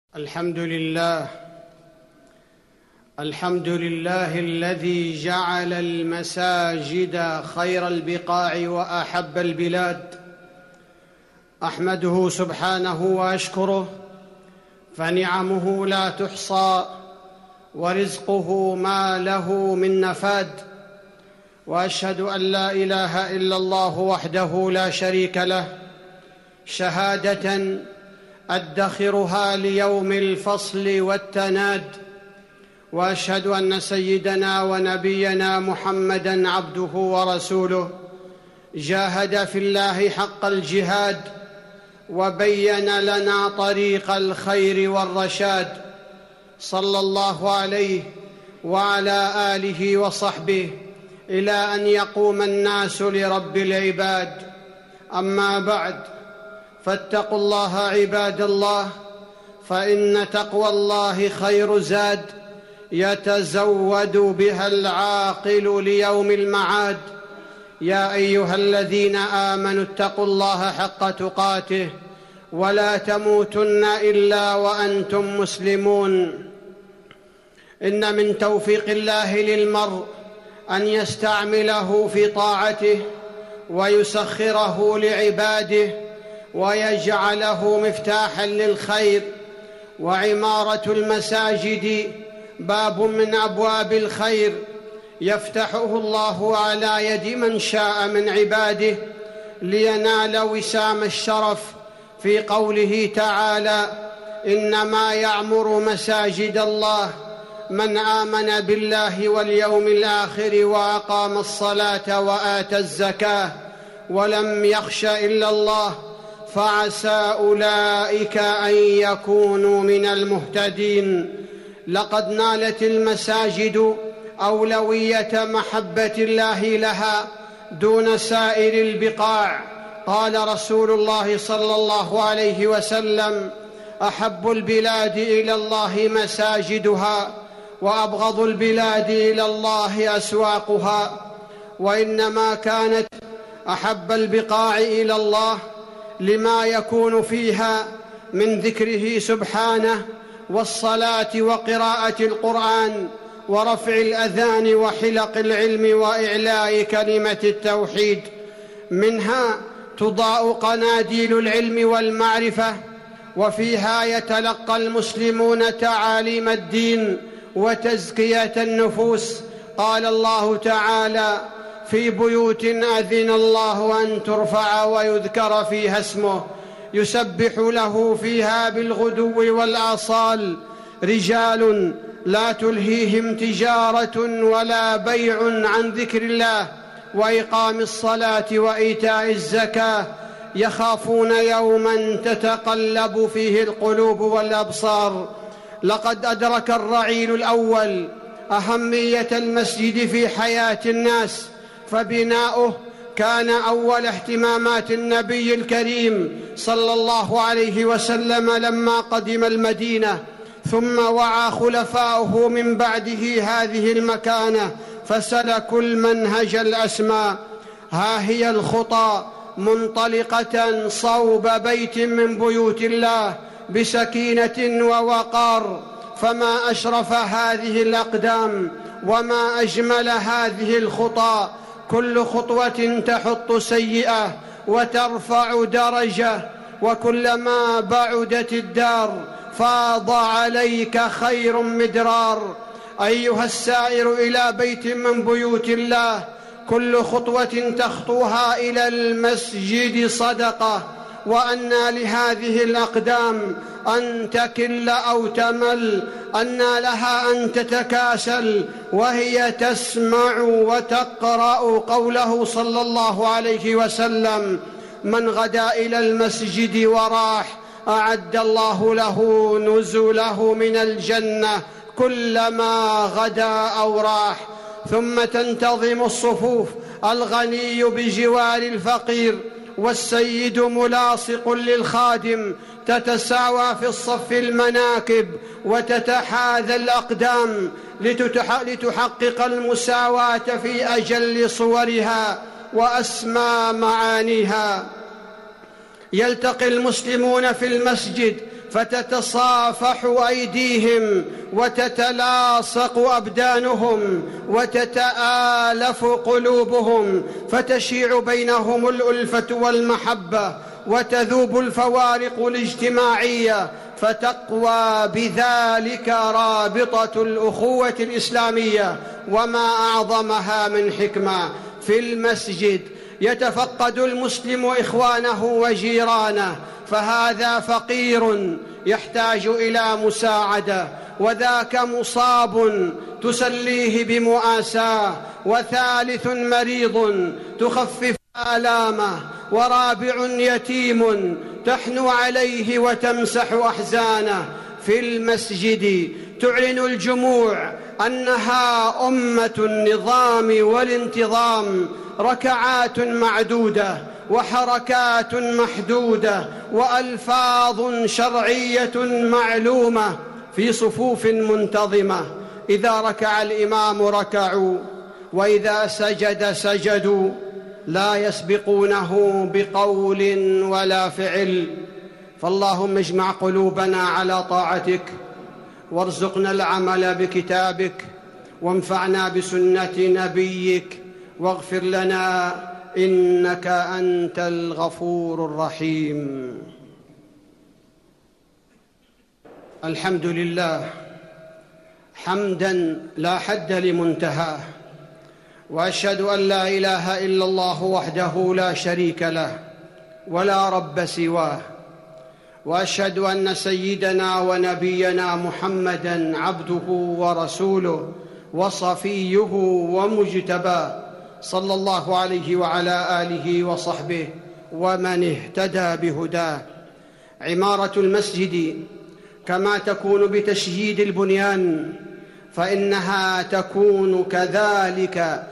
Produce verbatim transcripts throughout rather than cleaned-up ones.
الحمد لله الحمد لله الذي جعل المساجد خير البقاع وأحب البلاد. أحمده سبحانه وأشكره، فنعمه لا تحصى ورزقه ما له من نفاد. وأشهد أن لا إله إلا الله وحده لا شريك له، شهادة أدخرها ليوم الفصل والتناد. وأشهد أن سيدنا ونبينا محمدًا عبده ورسوله، جاهد في الله حق الجهاد وبين لنا طريق الخير والرشاد، صلى الله عليه وعلى آله وصحبه إلى أن يقوم الناس لرب العباد. أما بعد، فاتقوا الله عباد الله، فإن تقوى الله خير زاد يتزود بها العاقل ليوم المعاد. يا أيها الذين آمنوا اتقوا الله حق تقاته ولا تموتن إلا وأنتم مسلمون. إن من توفيق الله للمرء أن يستعمله في طاعته ويسخره لعباده ويجعله مفتاحاً للخير. وعمارة المساجد باب من أبواب الخير يفتحه الله على يد من شاء من عباده لينال وسام الشرف، في قوله تعالى: إنما يعمر مساجد الله من آمن بالله واليوم الآخر وأقام الصلاة وآتى الزكاة ولم يخش إلا الله، فعسى أولئك أن يكونوا من المهتدين. لقد نالت المساجد أولوية محبة الله لها دون سائر البقاع. قال رسول الله صلى الله عليه وسلم: أحب البلاد إلى الله مساجدها، وأبغض البلاد إلى الله أسواقها. وإنما كانت أحب البقاع إلى الله لما يكون فيها من ذكره سبحانه والصلاة وقراءة القرآن ورفع الأذان وحلق العلم وإعلاء كلمة التوحيد. منها تضاء قناديل العلم والمعرفة، وفيها يتلقى المسلمون تعاليم الدين وتزكية النفوس. قال الله تعالى: في بيوت أذن الله أن ترفع ويذكر فيها اسمه يسبح له فيها بالغدو والآصال رجال لا تلهيهم تجارة ولا بيع عن ذكر الله وإقام الصلاة وإيتاء الزكاة يخافون يوما تتقلب فيه القلوب والأبصار. لقد أدرك الرعيل الأول أهمية المسجد في حياة الناس، فبناؤه كان أول اهتمامات النبي الكريم صلى الله عليه وسلم لما قدم المدينة، ثم وعى خلفاؤه من بعده هذه المكانة فسلكوا المنهج الأسمى. ها هي الخطى منطلقة صوب بيت من بيوت الله بسكينة ووقار، فما أشرف هذه الأقدام وما أجمل هذه الخطى. كل خطوة تحط سيئة وترفع درجة، وكلما بعدت الدار فاض عليك خير مدرار. أيها السائر إلى بيت من بيوت الله، كل خطوة تخطوها إلى المسجد صدقة. وأنى لهذه الأقدام أن تكل أو تمل، أنى لها أن تتكاسل وهي تسمع وتقرأ قوله صلى الله عليه وسلم: من غدا إلى المسجد وراح أعد الله له نزله من الجنة كلما غدا أو راح. ثم تنتظم الصفوف، الغني بجوار الفقير والسيد ملاصق للخادم، تتساوى في الصف المناكب وتتحاذى الأقدام لتحقق المساواة في أجل صورها وأسمى معانيها. يلتقي المسلمون في المسجد فتتصافح أيديهم وتتلاصق أبدانهم وتتآلف قلوبهم، فتشيع بينهم الألفة والمحبة وتذوب الفوارق الاجتماعية، فتقوى بذلك رابطة الأخوة الإسلامية. وما أعظمها من حكمة. في المسجد يتفقد المسلم إخوانه وجيرانه، فهذا فقير يحتاج إلى مساعدة، وذاك مصاب تسليه بمؤاساة، وثالث مريض تخفف آلامه، ورابع يتيم تحنو عليه وتمسح أحزانه. في المسجد تعلن الجموع أنها أمة النظام والانتظام، ركعات معدودة وحركات محدودة وألفاظ شرعية معلومة في صفوف منتظمة. إذا ركع الإمام ركعوا، وإذا سجد سجدوا، لا يسبقونه بقول ولا فعل. فاللهم اجمع قلوبنا على طاعتك، وارزقنا العمل بكتابك، وانفعنا بسنة نبيك، واغفر لنا إنك أنت الغفور الرحيم. الحمد لله حمداً لا حد لمنتهاه، وأشهد أن لا إله إلا الله وحده لا شريك له ولا رب سواه، وأشهد أن سيدنا ونبينا محمداً عبده ورسوله وصفيه ومجتباه، صلى الله عليه وعلى آله وصحبه ومن اهتدى بهداه. عمارة المسجد كما تكون بتشييد البنيان، فإنها تكون كذلك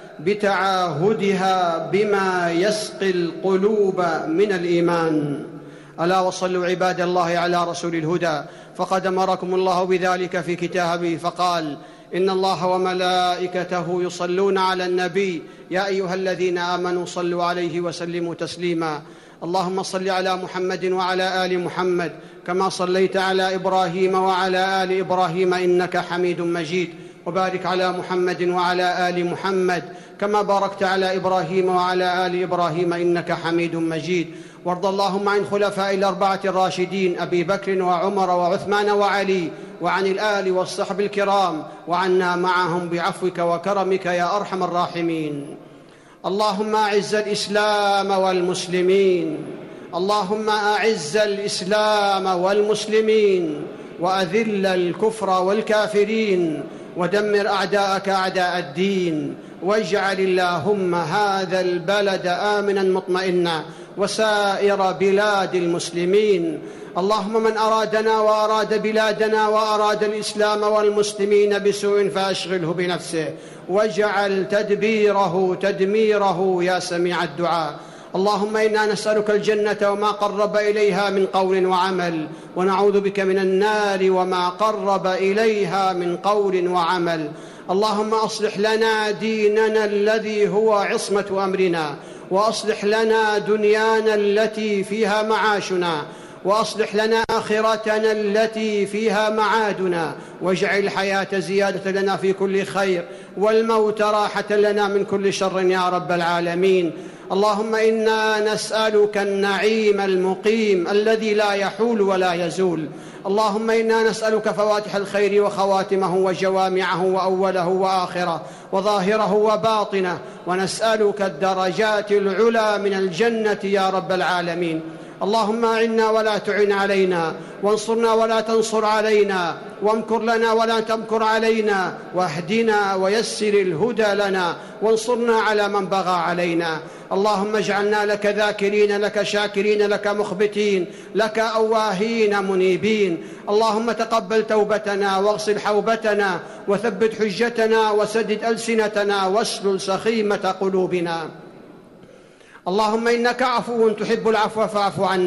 بتعاهدها بما يسقي القلوب من الإيمان. ألا وصلوا عباد الله على رسول الهدى، فقد أمركم الله بذلك في كتابه فقال: إن الله وملائكته يصلون على النبي يا أيها الذين آمنوا صلوا عليه وسلموا تسليما. اللهم صل على محمد وعلى آل محمد كما صليت على إبراهيم وعلى آل إبراهيم إنك حميد مجيد، وبارك على محمد وعلى آل محمد كما باركت على إبراهيم وعلى آل إبراهيم إنك حميد مجيد. وارض اللهم عن خلفاء الأربعة الراشدين أبي بكر وعمر وعثمان وعلي، وعن الآل والصحب الكرام، وعنا معهم بعفوك وكرمك يا أرحم الراحمين. اللهم أعز الإسلام والمسلمين، اللهم أعز الإسلام والمسلمين، وأذل الكفر والكافرين، ودمر أعداءك أعداء الدين، واجعل اللهم هذا البلد آمنا مطمئنا وسائر بلاد المسلمين. اللهم من أرادنا وأراد بلادنا وأراد الإسلام والمسلمين بسوء فأشغله بنفسه، واجعل تدبيره تدميره يا سميع الدعاء. اللهم إنا نسألك الجنة وما قرب إليها من قول وعمل، ونعوذ بك من النار وما قرب إليها من قول وعمل. اللهم أصلح لنا ديننا الذي هو عصمة أمرنا، وأصلح لنا دنيانا التي فيها معاشنا، وأصلح لنا آخرتنا التي فيها معادنا، واجعل الحياة زيادة لنا في كل خير، والموت راحة لنا من كل شر يا رب العالمين. اللهم إنا نسألك النعيم المقيم الذي لا يحول ولا يزول. اللهم إنا نسألك فواتح الخير وخواتمه وجوامعه وأوله وآخره وظاهره وباطنه، ونسألك الدرجات العلى من الجنة يا رب العالمين. اللهم أعنا ولا تعن علينا، وانصرنا ولا تنصر علينا، وامكر لنا ولا تمكر علينا، واهدنا ويسر الهدى لنا، وانصرنا على من بغى علينا. اللهم اجعلنا لك ذاكرين، لك شاكرين، لك مخبتين، لك أواهين منيبين. اللهم تقبل توبتنا، واغسل حوبتنا، وثبت حجتنا، وسدد ألسنتنا، واسلل سخيمة قلوبنا. اللهم إنك عفو تحب العفو فاعف عنا.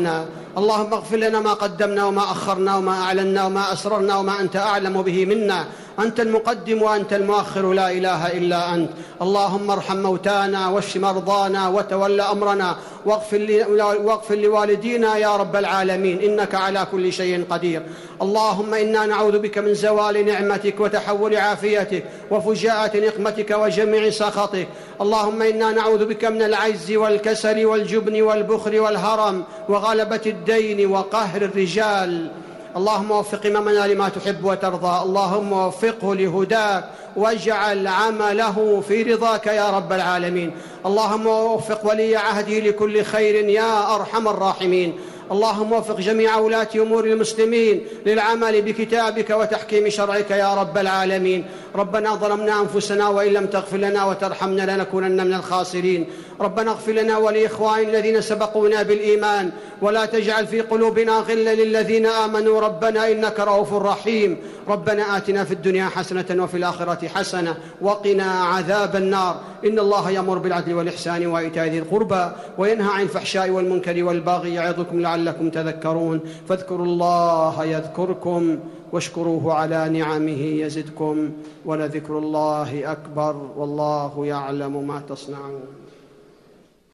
اللهم اغفر لنا ما قدمنا وما أخرنا وما أعلنا وما أسررنا وما أنت أعلم به منا. أنت المقدم وأنت المؤخر، لا إله إلا أنت. اللهم ارحم موتانا واشف مرضانا وتول أمرنا واغفر لوالدينا يا رب العالمين، إنك على كل شيء قدير. اللهم إنا نعوذ بك من زوال نعمتك وتحول عافيتك وفجاءة نقمتك وجميع سخطك. اللهم إنا نعوذ بك من العجز والكسل والجبن والبخل والهرم وغلبة الدين وقهر الرجال. اللهم وفق إمامنا لما تحب وترضى، اللهم وفقه لهداك واجعل عمله في رضاك يا رب العالمين. اللهم وفق ولي عهده لكل خير يا أرحم الراحمين. اللهم وفق جميع ولاة أمور المسلمين للعمل بكتابك وتحكيم شرعك يا رب العالمين. ربنا ظلمنا أنفسنا وإن لم تغفر لنا وترحمنا لنكونن من الخاسرين. ربنا اغفر لنا ولإخواننا الذين سبقونا بالإيمان ولا تجعل في قلوبنا غلا للذين آمنوا ربنا إنك رؤوف رحيم. ربنا آتنا في الدنيا حسنة وفي الآخرة حسنة وقنا عذاب النار. إن الله يأمر بالعدل والإحسان وإيتاء ذي القربى وينهى عن الفحشاء والمنكر والبغي يعظكم لعلكم تذكرون. فاذكروا الله يذكركم واشكروه على نعمه يزدكم ولذكر الله أكبر والله يعلم ما تصنعون.